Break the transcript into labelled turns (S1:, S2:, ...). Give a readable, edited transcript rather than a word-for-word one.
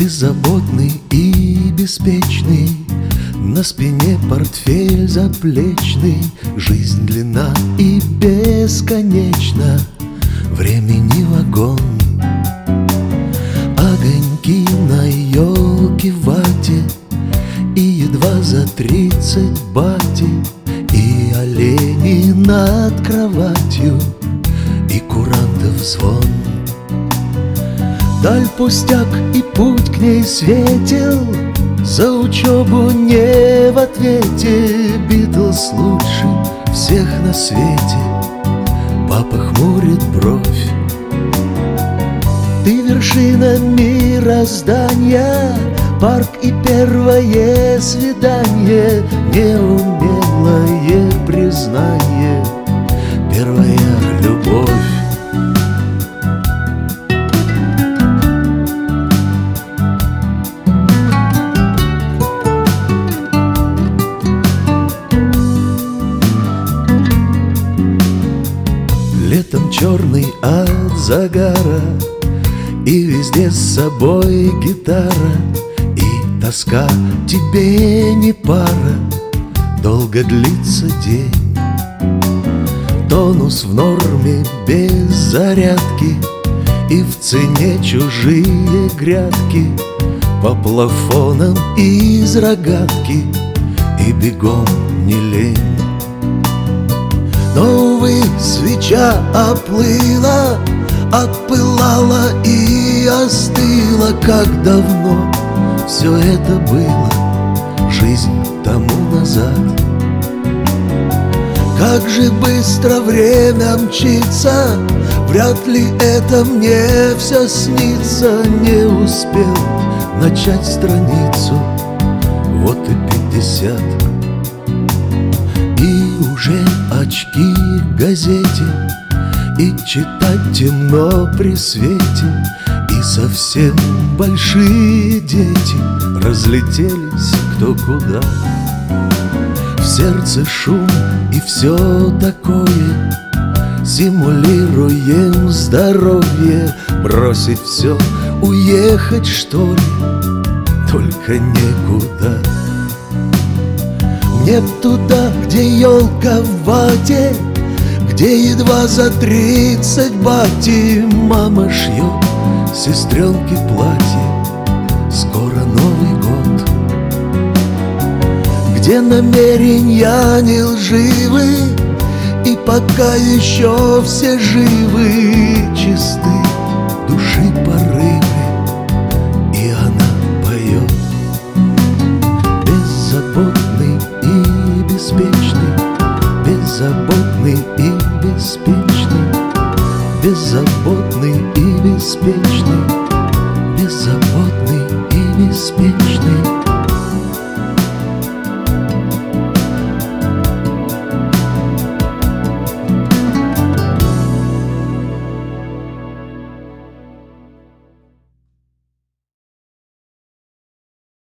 S1: Беззаботный и беспечный, на спине портфель заплечный. Жизнь длинна и бесконечна, времени вагон. Огоньки на елке в вате, и едва за 30 бати, и олени над кроватью, и курантов звон. Даль пустяк, и путь к ней светил, за учебу не в ответе. Битлз лучше всех на свете, папа хмурит бровь. Ты вершина мироздания, парк и первое свидание, неумелое признание, первая любовь. Летом черный от загара, и везде с собой гитара, и тоска тебе не пара. Долго длится день, тонус в норме без зарядки, и в цене чужие грядки, по плафонам из рогатки, и бегом не лень. Но, увы, свеча оплыла, отпылала и остыла. Как давно все это было, жизнь тому назад. Как же быстро время мчится, вряд ли это мне все снится. Не успел начать страницу, вот и 50. И уже очки к газете, и читать темно при свете, и совсем большие дети разлетелись кто куда. В сердце шум и все такое, симулируем здоровье. Бросить все, уехать что ли, только некуда. Мне туда, где елка в вате, где едва за 30 бати. Мама шьет сестренке платье, скоро Новый год, где намерения не лживы, и пока еще все живы, чисты души порывы, и она поет. Беззаботный и беспечный, беззаботный и беспечный, беззаботный и беспечный, беззаботный и беспечный.